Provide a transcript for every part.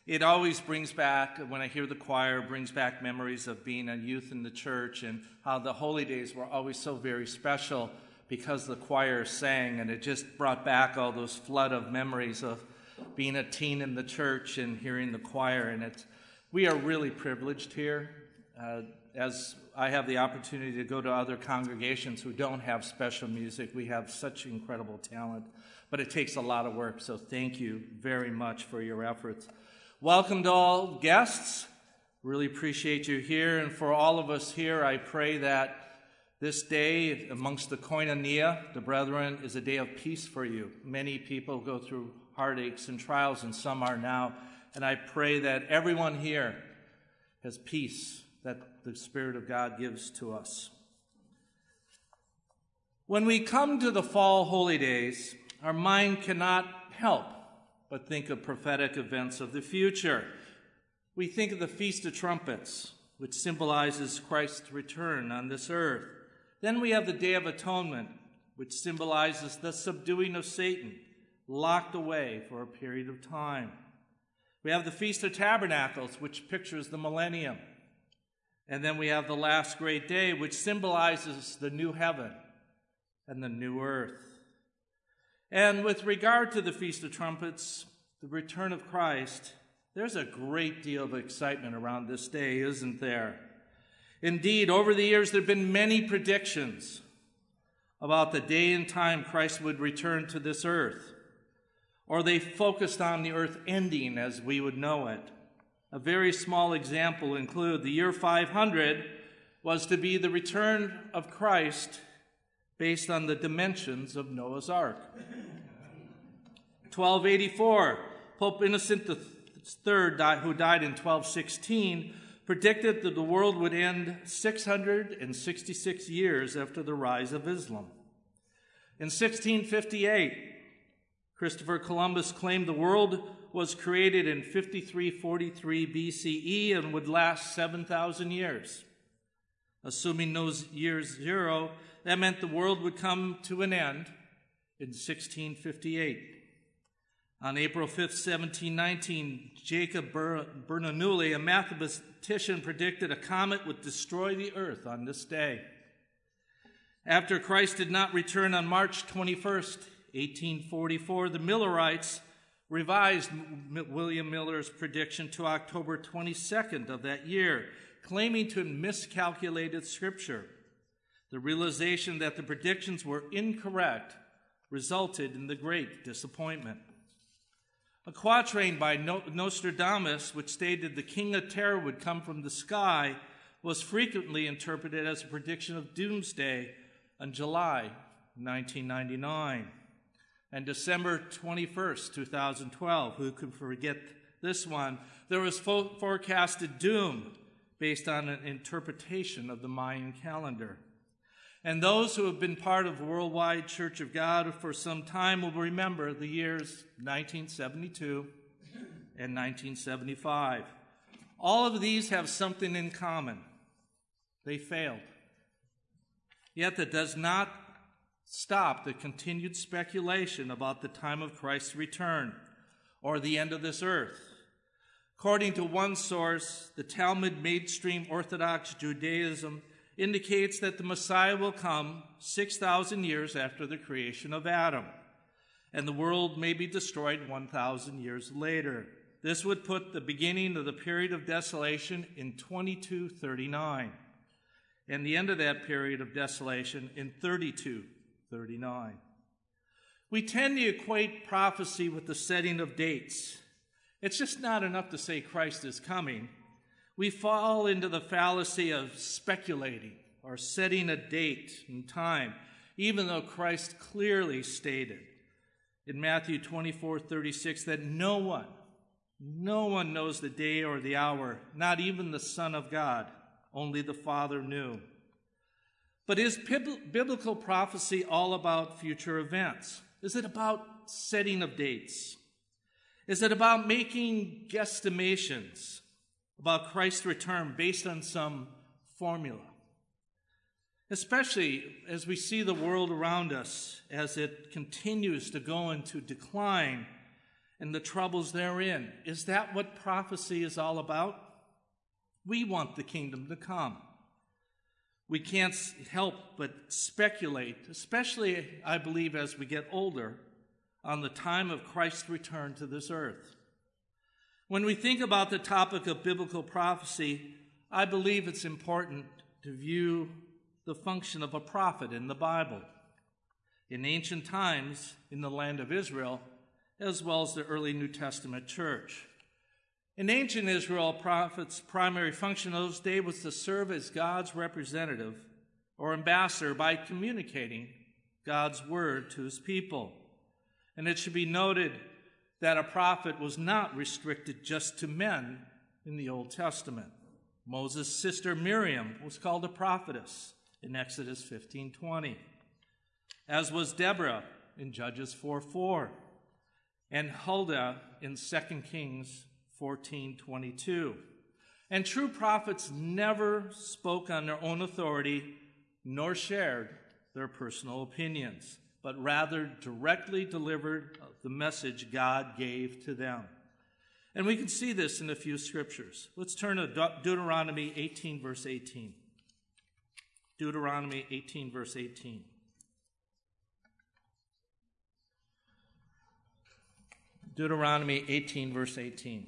It always brings back, when I hear the choir, brings back memories of being a youth in the church and how the holy days were always so very special because the choir sang, and it just brought back all those flood of memories of being a teen in the church and hearing the choir. And we are really privileged here. As I have the opportunity to go to other congregations who don't have special music, we have such incredible talent, but it takes a lot of work, so thank you very much for your efforts. Welcome to all guests. Really appreciate you here. And for all of us here, I pray that this day amongst the koinonia, the brethren, is a day of peace for you. Many people go through heartaches and trials, and some are now. And I pray that everyone here has peace that the Spirit of God gives to us. When we come to the fall holy days, our mind cannot help but think of prophetic events of the future. We think of the Feast of Trumpets, which symbolizes Christ's return on this earth. Then we have the Day of Atonement, which symbolizes the subduing of Satan, locked away for a period of time. We have the Feast of Tabernacles, which pictures the millennium. And then we have the last great day, which symbolizes the new heaven and the new earth. And with regard to the Feast of Trumpets, the return of Christ, there's a great deal of excitement around this day, isn't there? Indeed, over the years, there have been many predictions about the day and time Christ would return to this earth, or they focused on the earth ending as we would know it. A very small example include the year 500 was to be the return of Christ based on the dimensions of Noah's Ark. 1284, Pope Innocent III, who died in 1216, predicted that the world would end 666 years after the rise of Islam. In 1658, Christopher Columbus claimed the world was created in 5343 BCE and would last 7,000 years. Assuming those years zero, that meant the world would come to an end in 1658. On April 5th, 1719, Jacob Bernoulli, a mathematician, predicted a comet would destroy the earth on this day. After Christ did not return on March 21st, 1844, the Millerites revised William Miller's prediction to October 22nd of that year, claiming to have miscalculated Scripture. The realization that the predictions were incorrect resulted in the great disappointment. A quatrain by Nostradamus, which stated the king of terror would come from the sky, was frequently interpreted as a prediction of doomsday in July 1999. And December 21st, 2012, who could forget this one, there was forecasted doom based on an interpretation of the Mayan calendar. And those who have been part of the Worldwide Church of God for some time will remember the years 1972 and 1975. All of these have something in common. They failed. Yet that does not stop the continued speculation about the time of Christ's return or the end of this earth. According to one source, the Talmud mainstream Orthodox Judaism indicates that the Messiah will come 6,000 years after the creation of Adam, and the world may be destroyed 1,000 years later. This would put the beginning of the period of desolation in 2239, and the end of that period of desolation in 3239. We tend to equate prophecy with the setting of dates. It's just not enough to say Christ is coming. We fall into the fallacy of speculating or setting a date and time, even though Christ clearly stated in Matthew 24:36 that no one knows the day or the hour, not even the Son of God, only the Father knew. But is biblical prophecy all about future events? Is it about setting of dates? Is it about making guesstimations about Christ's return based on some formula? Especially as we see the world around us as it continues to go into decline and the troubles therein. Is that what prophecy is all about? We want the kingdom to come. We can't help but speculate, especially, I believe, as we get older, on the time of Christ's return to this earth. When we think about the topic of biblical prophecy, I believe it's important to view the function of a prophet in the Bible. In ancient times, in the land of Israel, as well as the early New Testament church. In ancient Israel, a prophet's primary function in those days was to serve as God's representative or ambassador by communicating God's word to his people. And it should be noted that a prophet was not restricted just to men in the Old Testament. Moses' sister Miriam was called a prophetess in Exodus 15:20, as was Deborah in Judges 4:4, and Huldah in 2 Kings 14:22. And true prophets never spoke on their own authority nor shared their personal opinions, but rather directly delivered the message God gave to them. And we can see this in a few scriptures. Let's turn to Deuteronomy 18, verse 18. Deuteronomy 18, verse 18. Deuteronomy 18, verse 18.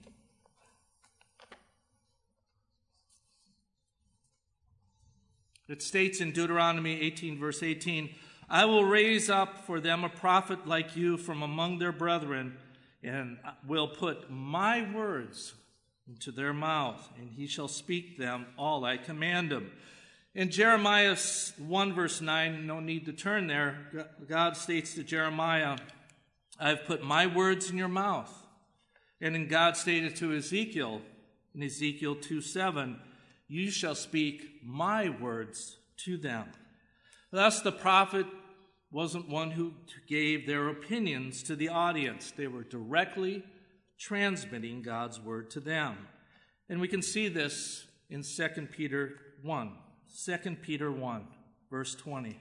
It states in Deuteronomy 18, verse 18, I will raise up for them a prophet like you from among their brethren, and will put my words into their mouth, and he shall speak them all I command him. In Jeremiah 1, verse 9, no need to turn there, God states to Jeremiah, I've put my words in your mouth. And then God stated to Ezekiel, in Ezekiel 2:7, you shall speak my words to them. Thus, the prophet wasn't one who gave their opinions to the audience. They were directly transmitting God's word to them. And we can see this in 2 Peter 1. 2 Peter 1, verse 20.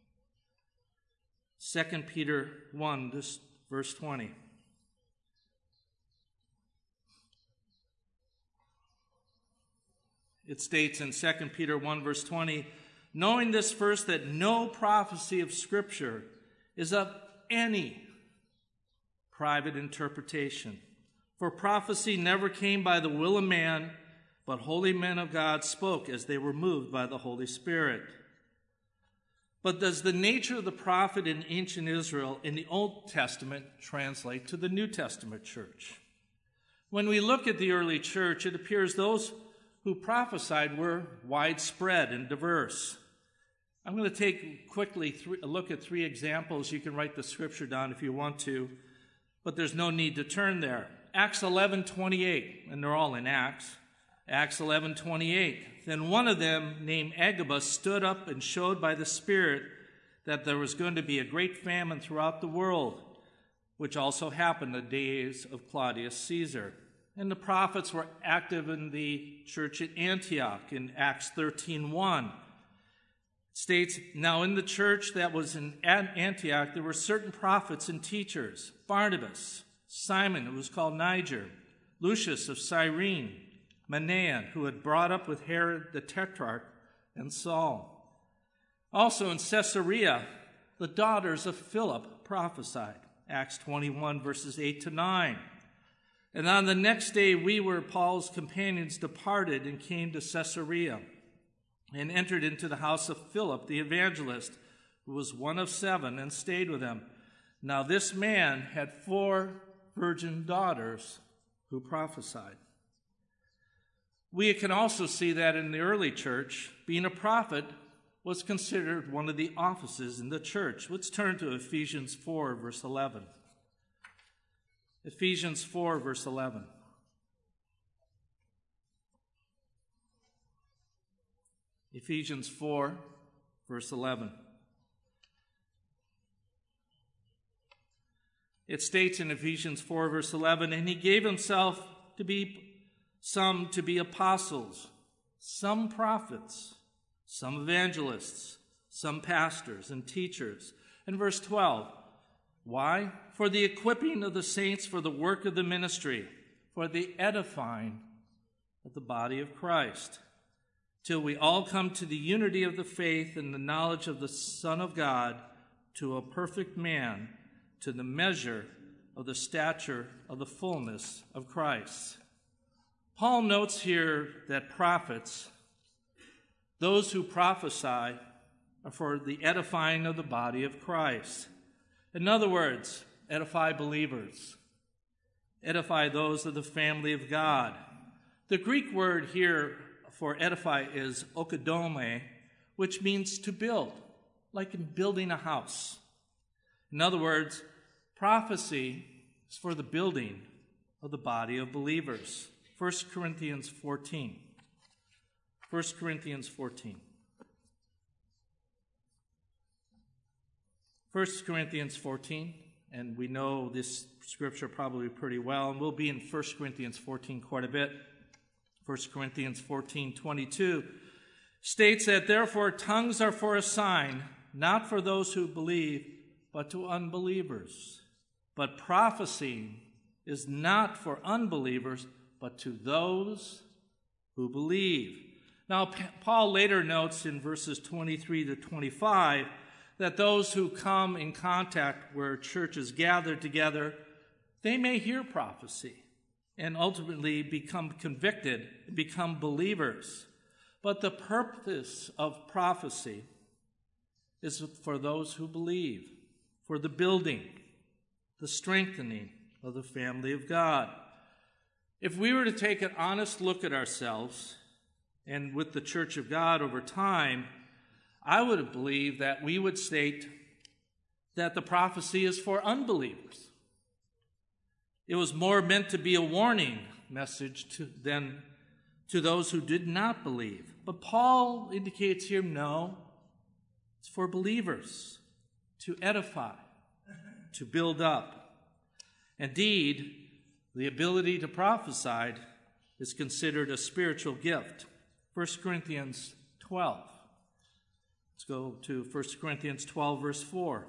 2 Peter 1, verse 20. It states in 2 Peter 1, verse 20, knowing this first, that no prophecy of Scripture is of any private interpretation. For prophecy never came by the will of man, but holy men of God spoke as they were moved by the Holy Spirit. But does the nature of the prophet in ancient Israel in the Old Testament translate to the New Testament church? When we look at the early church, it appears those who prophesied were widespread and diverse. I'm going to take quickly a look at 3 examples. You can write the scripture down if you want to, but there's no need to turn there. Acts 11:28, and they're all in Acts. Acts 11:28. Then one of them, named Agabus, stood up and showed by the Spirit that there was going to be a great famine throughout the world, which also happened in the days of Claudius Caesar. And the prophets were active in the church at Antioch in Acts 13:1. It states, now in the church that was in Antioch, there were certain prophets and teachers, Barnabas, Simon, who was called Niger, Lucius of Cyrene, Manaen, who had brought up with Herod the Tetrarch, and Saul. Also in Caesarea, the daughters of Philip prophesied, Acts 21, verses 8-9. And on the next day, we were Paul's companions departed and came to Caesarea and entered into the house of Philip, the evangelist, who was one of 7, and stayed with him. Now this man had 4 virgin daughters who prophesied. We can also see that in the early church, being a prophet was considered one of the offices in the church. Let's turn to Ephesians 4, verse 11. Ephesians 4, verse 11. Ephesians 4, verse 11. It states in Ephesians 4, verse 11, and he gave himself to be some to be apostles, some prophets, some evangelists, some pastors and teachers. And verse 12, Why? For the equipping of the saints for the work of the ministry, for the edifying of the body of Christ, till we all come to the unity of the faith and the knowledge of the Son of God, to a perfect man, to the measure of the stature of the fullness of Christ. Paul notes here that prophets, those who prophesy, are for the edifying of the body of Christ. In other words, edify believers, edify those of the family of God. The Greek word here for edify is oikodome, which means to build, like in building a house. In other words, prophecy is for the building of the body of believers. 1 Corinthians 14. 1 Corinthians 14. 1 Corinthians 14, and we know this scripture probably pretty well, and we'll be in 1 Corinthians 14 quite a bit. 1 Corinthians 14:22 states that, therefore, tongues are for a sign, not for those who believe, but to unbelievers. But prophesying is not for unbelievers, but to those who believe. Now, Paul later notes in verses 23 to 25 that those who come in contact where churches gather together, they may hear prophecy and ultimately become convicted, become believers. But the purpose of prophecy is for those who believe, for the building, the strengthening of the family of God. If we were to take an honest look at ourselves and with the Church of God over time, I would believe that we would state that the prophecy is for unbelievers. It was more meant to be a warning message than to those who did not believe. But Paul indicates here, no, it's for believers to edify, to build up. Indeed, the ability to prophesy is considered a spiritual gift. 1 Corinthians 12. Let's go to 1 Corinthians 12, verse 4.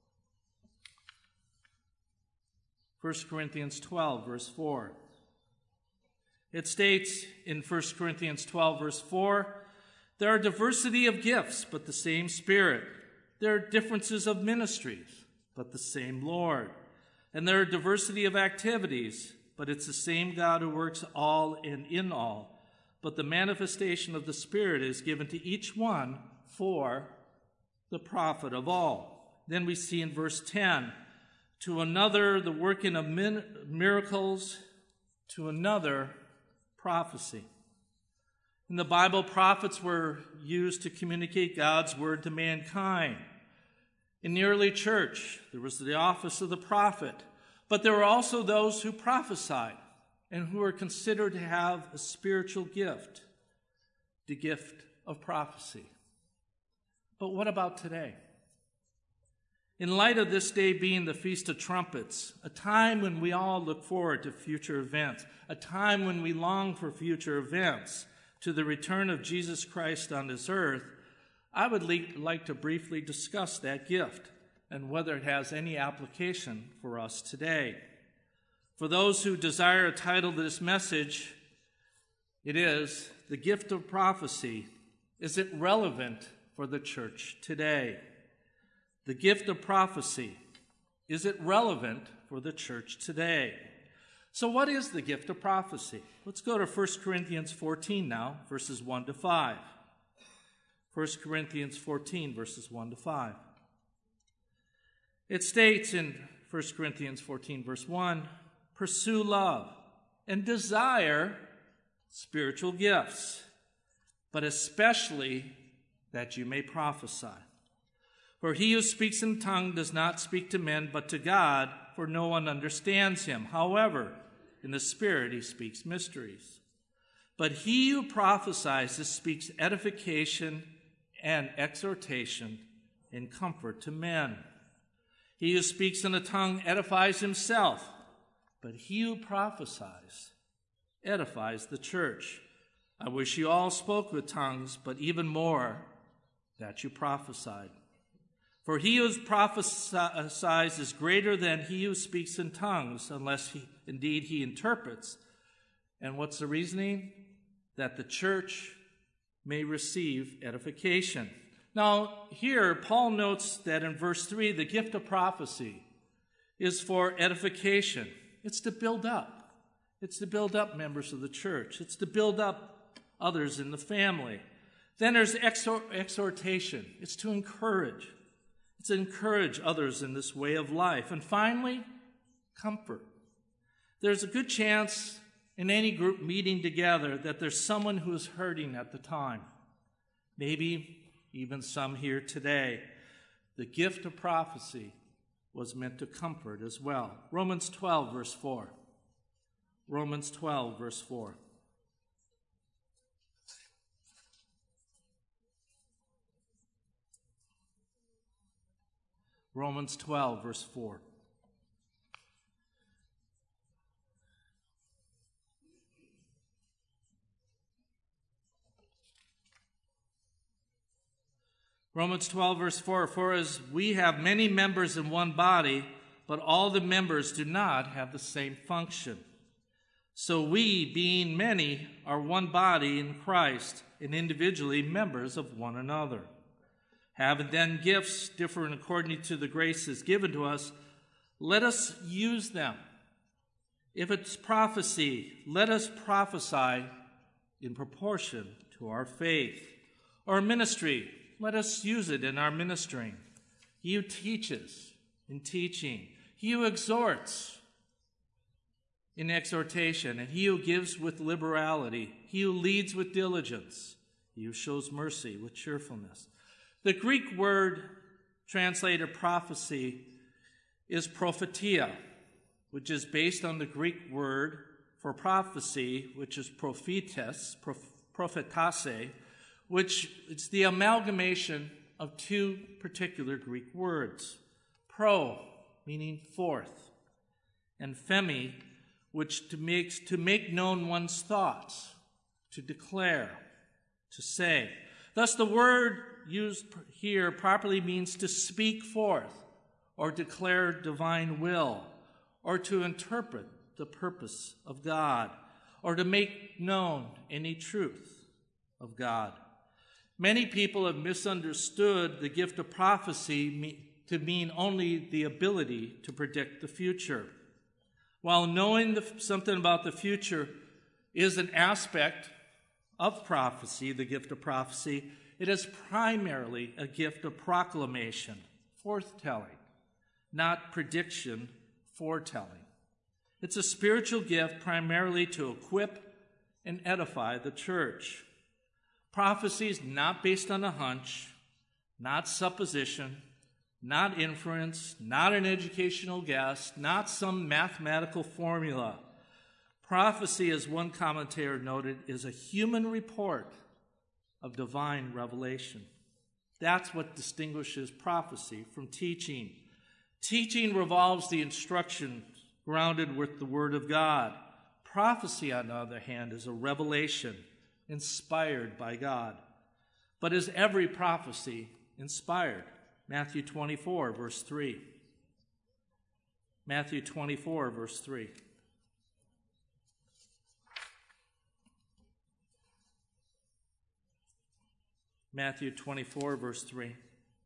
1 Corinthians 12, verse 4. It states in 1 Corinthians 12, verse 4, there are diversity of gifts, but the same Spirit. There are differences of ministries, but the same Lord. And there are diversity of activities, but it's the same God who works all and in all. But the manifestation of the Spirit is given to each one for the profit of all. Then we see in verse 10, to another the working of miracles, to another prophecy. In the Bible, prophets were used to communicate God's word to mankind. In the early church, there was the office of the prophet, but there were also those who prophesied and who were considered to have a spiritual gift, the gift of prophecy. But what about today? In light of this day being the Feast of Trumpets, a time when we all look forward to future events, a time when we long for future events, to the return of Jesus Christ on this earth, I would like to briefly discuss that gift and whether it has any application for us today. For those who desire a title to this message, it is, The Gift of Prophecy. Is it relevant for the church today? The gift of prophecy. Is it relevant for the church today? So what is the gift of prophecy? Let's go to 1 Corinthians 14 now, verses 1 to 5. 1 Corinthians 14, verses 1 to 5. It states in 1 Corinthians 14, verse 1, pursue love and desire spiritual gifts, but especially that you may prophesy. For he who speaks in tongue does not speak to men, but to God, for no one understands him. However, in the Spirit he speaks mysteries. But he who prophesies speaks edification and exhortation and comfort to men. He who speaks in a tongue edifies himself, but he who prophesies edifies the church. I wish you all spoke with tongues, but even more that you prophesied. For he who prophesies is greater than he who speaks in tongues, unless indeed he interprets. And what's the reasoning? That the church may receive edification. Now, here, Paul notes that in verse 3, the gift of prophecy is for edification. It's to build up. It's to build up members of the church. It's to build up others in the family. Then there's exhortation. It's to encourage. It's to encourage others in this way of life. And finally, comfort. There's a good chance in any group meeting together that there's someone who is hurting at the time. Maybe even some here today. The gift of prophecy was meant to comfort as well. Romans 12, verse 4. Romans 12, verse 4. Romans 12, verse 4. Romans 12, verse 4, for as we have many members in one body, but all the members do not have the same function. So we, being many, are one body in Christ, and individually members of one another. Having then gifts different according to the graces given to us, let us use them. If it's prophecy, let us prophesy in proportion to our faith. Or ministry, let us use it in our ministering. He who teaches in teaching, he who exhorts in exhortation, and he who gives with liberality, he who leads with diligence, he who shows mercy with cheerfulness. The Greek word translated prophecy is prophetia, which is based on the Greek word for prophecy, which is prophetes, prophetase, which is the amalgamation of two particular Greek words. Pro, meaning forth, and phemi, which to make known one's thoughts, to declare, to say. Thus the word used here properly means to speak forth, or declare divine will, or to interpret the purpose of God, or to make known any truth of God. Many people have misunderstood the gift of prophecy to mean only the ability to predict the future. While knowing something about the future is an aspect of prophecy, the gift of prophecy, it is primarily a gift of proclamation, forthtelling, not prediction, foretelling. It's a spiritual gift primarily to equip and edify the church. Prophecy is not based on a hunch, not supposition, not inference, not an educational guess, not some mathematical formula. Prophecy, as one commentator noted, is a human report of divine revelation. That's what distinguishes prophecy from teaching. Teaching revolves the instruction grounded with the Word of God. Prophecy, on the other hand, is a revelation inspired by God. But is every prophecy inspired? Matthew 24, verse 3. Matthew 24, verse 3. Matthew 24, verse 3.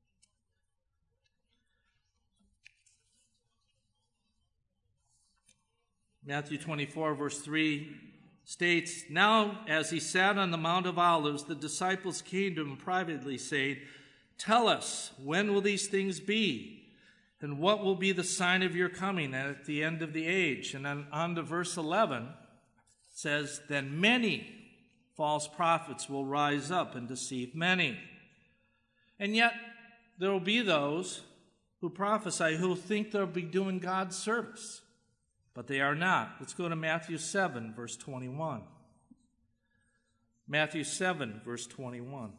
Matthew 24, verse 3 states, now as he sat on the Mount of Olives, the disciples came to him privately, saying, tell us, when will these things be? And what will be the sign of your coming at the end of the age? And then on to verse 11, it says, then many false prophets will rise up and deceive many. And yet there will be those who prophesy who think they'll be doing God's service, but they are not. Let's go to Matthew 7, verse 21. Matthew 7, verse 21.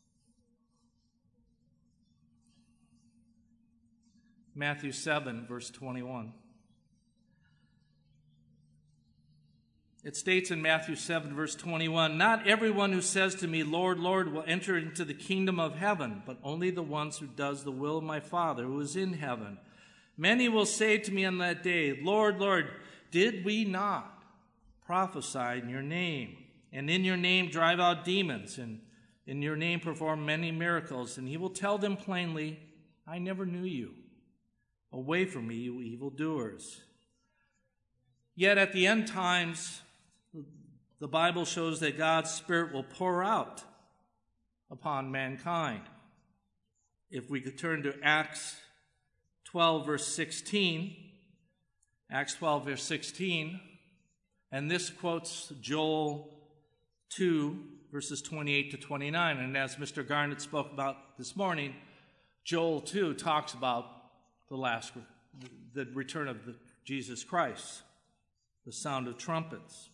Matthew 7, verse 21. It states in Matthew 7, verse 21, "Not everyone who says to me, 'Lord, Lord,' will enter into the kingdom of heaven, but only the ones who does the will of my Father who is in heaven. Many will say to me on that day, 'Lord, Lord, did we not prophesy in your name, and in your name drive out demons, and in your name perform many miracles?' And he will tell them plainly, 'I never knew you. Away from me, you evildoers.'" Yet at the end times, the Bible shows that God's Spirit will pour out upon mankind. If we could turn to Acts 12, verse 16, Acts 12, verse 16, and this quotes Joel 2, verses 28 to 29. And as Mr. Garnett spoke about this morning, Joel 2 talks about the return of Jesus Christ, the sound of trumpets.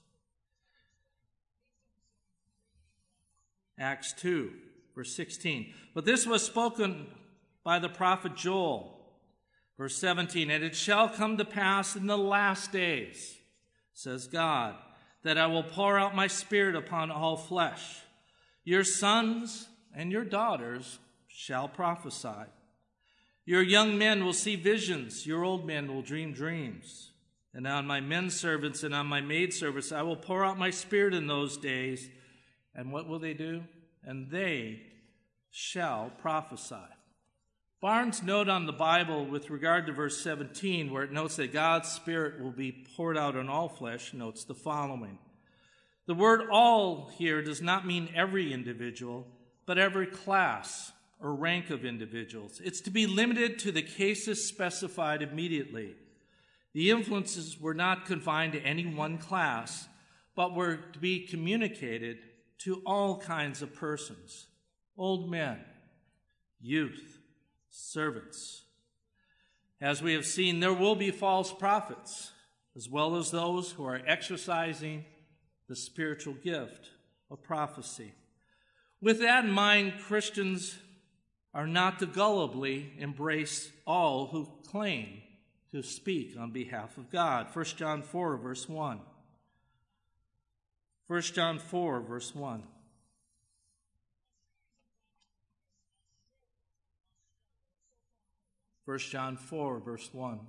Acts 2, verse 16. "But this was spoken by the prophet Joel." Verse 17, "And it shall come to pass in the last days, says God, that I will pour out my Spirit upon all flesh. Your sons and your daughters shall prophesy. Your young men will see visions. Your old men will dream dreams. And on my men servants and on my maidservants I will pour out my Spirit in those days. And what will they do? And they shall prophesy." Barnes' note on the Bible with regard to verse 17, where it notes that God's Spirit will be poured out on all flesh, notes the following. The word "all" here does not mean every individual, but every class or rank of individuals. It's to be limited to the cases specified immediately. The influences were not confined to any one class, but were to be communicated to all kinds of persons: old men, youth, servants. As we have seen, there will be false prophets, as well as those who are exercising the spiritual gift of prophecy. With that in mind, Christians are not to gullibly embrace all who claim to speak on behalf of God. 1 John 4, verse 1. 1 John 4, verse 1. First John 4, verse 1.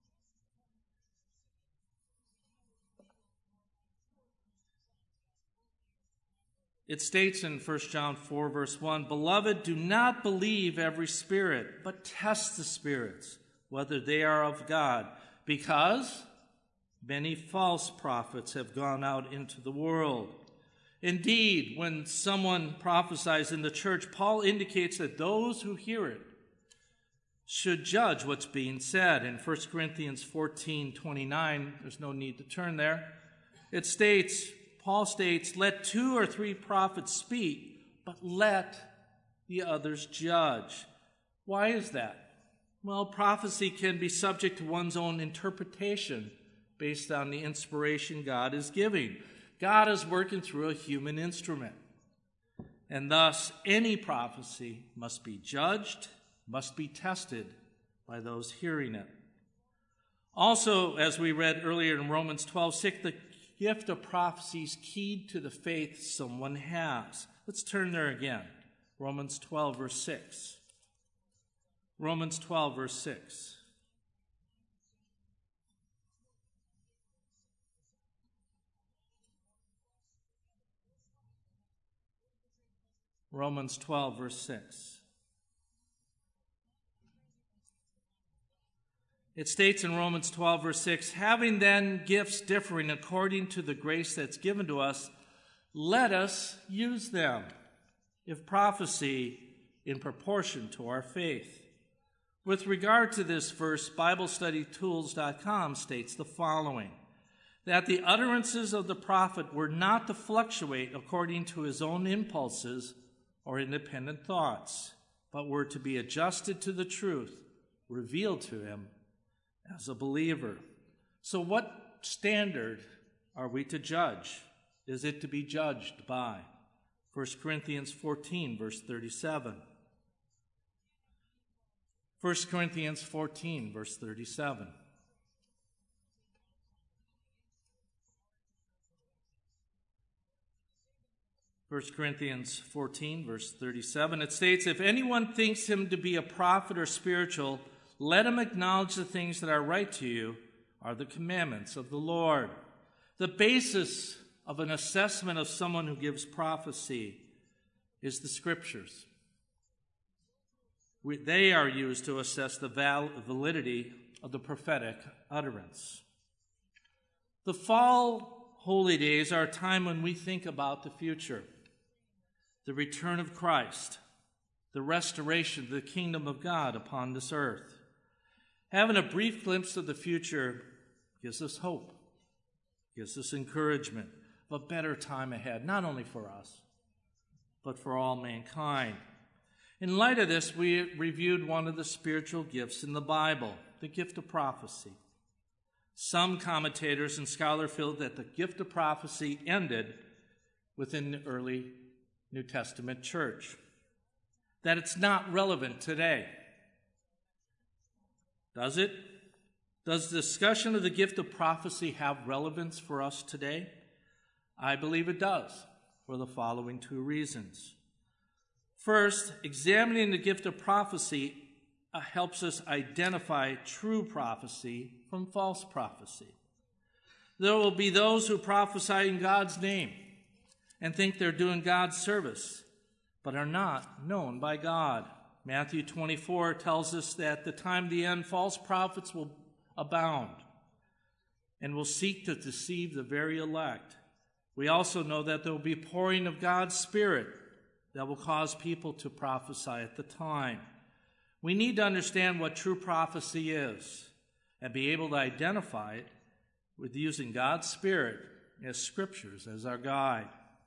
It states in 1 John 4, verse 1, "Beloved, do not believe every spirit, but test the spirits, whether they are of God, because many false prophets have gone out into the world." Indeed, when someone prophesies in the church, Paul indicates that those who hear it should judge what's being said. In 1 Corinthians 14:29, there's no need to turn there, Paul states, "Let 2 or 3 prophets speak, but let the others judge." Why is that? Well, prophecy can be subject to one's own interpretation based on the inspiration God is giving. God is working through a human instrument. And thus, any prophecy must be judged, must be tested by those hearing it. Also, as we read earlier in Romans 12:6, the gift of prophecy is keyed to the faith someone has. Let's turn there again. Romans 12, verse 6. Romans 12, verse 6. Romans 12, verse 6. It states in Romans 12, verse 6, "Having then gifts differing according to the grace that's given to us, let us use them. If prophecy, in proportion to our faith." With regard to this verse, BibleStudyTools.com states the following, that the utterances of the prophet were not to fluctuate according to his own impulses or independent thoughts, but were to be adjusted to the truth revealed to him as a believer. So what standard are we to judge? Is it to be judged by? 1 Corinthians 14, verse 37. 1 Corinthians 14, verse 37. 1 Corinthians 14, verse 37, it states, "If anyone thinks him to be a prophet or spiritual, let him acknowledge the things that are right to you are the commandments of the Lord." The basis of an assessment of someone who gives prophecy is the Scriptures. They are used to assess the validity of the prophetic utterance. The fall holy days are a time when we think about the future, the return of Christ, the restoration of the kingdom of God upon this earth. Having a brief glimpse of the future gives us hope, gives us encouragement of a better time ahead, not only for us, but for all mankind. In light of this, we reviewed one of the spiritual gifts in the Bible, the gift of prophecy. Some commentators and scholars feel that the gift of prophecy ended within the early New Testament church, that it's not relevant today. Does it? Does the discussion of the gift of prophecy have relevance for us today? I believe it does, for the following two reasons. First, examining the gift of prophecy helps us identify true prophecy from false prophecy. There will be those who prophesy in God's name and think they're doing God's service, but are not known by God. Matthew 24 tells us that at the time of the end, false prophets will abound and will seek to deceive the very elect. We also know that there will be pouring of God's Spirit that will cause people to prophesy at the time. We need to understand what true prophecy is and be able to identify it with using God's Spirit as Scriptures as our guide.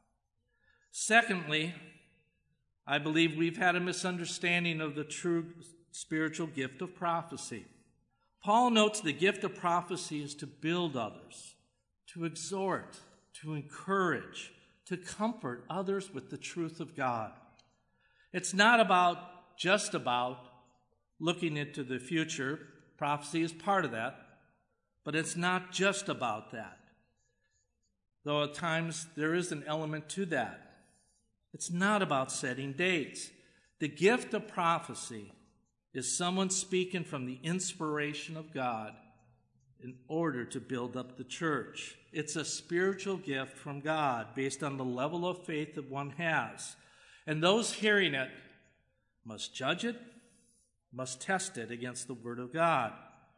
Secondly, I believe we've had a misunderstanding of the true spiritual gift of prophecy. Paul notes the gift of prophecy is to build others, to exhort, to encourage, to comfort others with the truth of God. It's not just about looking into the future. Prophecy is part of that, but it's not just about that, though at times there is an element to that. It's not about setting dates. The gift of prophecy is someone speaking from the inspiration of God in order to build up the church. It's a spiritual gift from God based on the level of faith that one has. And those hearing it must judge it, must test it against the Word of God.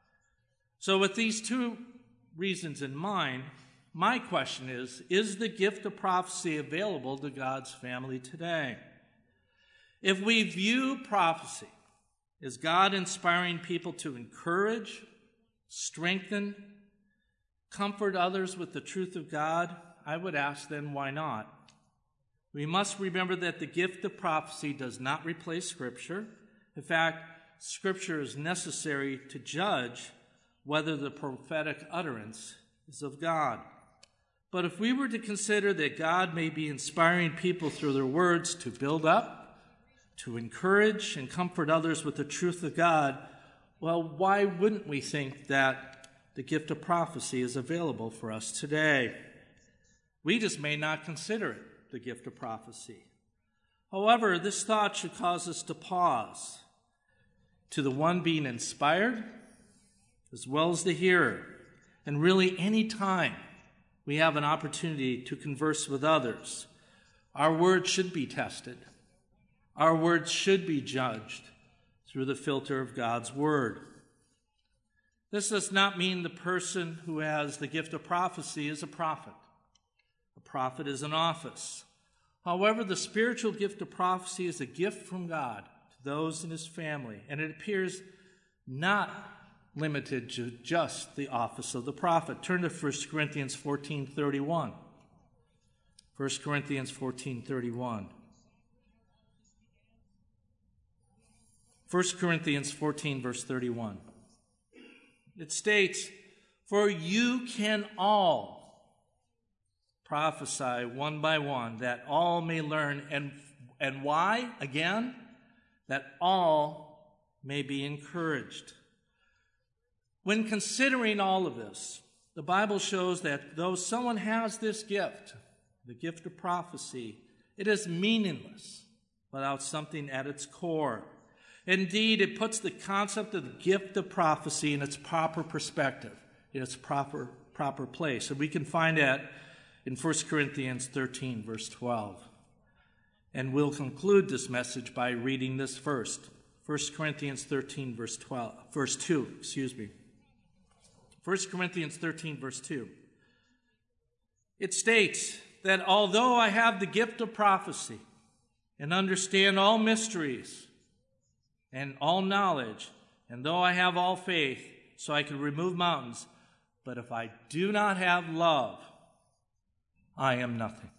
So with these two reasons in mind, my question is the gift of prophecy available to God's family today? If we view prophecy as God inspiring people to encourage, strengthen, comfort others with the truth of God, I would ask then, why not? We must remember that the gift of prophecy does not replace Scripture. In fact, Scripture is necessary to judge whether the prophetic utterance is of God. But if we were to consider that God may be inspiring people through their words to build up, to encourage and comfort others with the truth of God, well, why wouldn't we think that the gift of prophecy is available for us today? We just may not consider it the gift of prophecy. However, this thought should cause us to pause to the one being inspired as well as the hearer. And really, any time we have an opportunity to converse with others, our words should be tested. Our words should be judged through the filter of God's Word. This does not mean the person who has the gift of prophecy is a prophet. A prophet is an office. However, the spiritual gift of prophecy is a gift from God to those in His family, and it appears not limited to just the office of the prophet. Turn to 1 Corinthians 14:31. 1 Corinthians 14:31. 1 Corinthians 14, verse 31. It states, "For you can all prophesy one by one, that all may learn." And why? Again, that all may be encouraged. When considering all of this, the Bible shows that though someone has this gift, the gift of prophecy, It is meaningless without something at its core. Indeed, it puts the concept of the gift of prophecy in its proper perspective, in its proper place. And we can find that in 1 Corinthians 13, verse 12. And we'll conclude this message by reading this first. 1 Corinthians 13, verse 2. 1 Corinthians 13, verse 2. It states that although I have the gift of prophecy and understand all mysteries and all knowledge, and though I have all faith so I can remove mountains, but if I do not have love, I am nothing.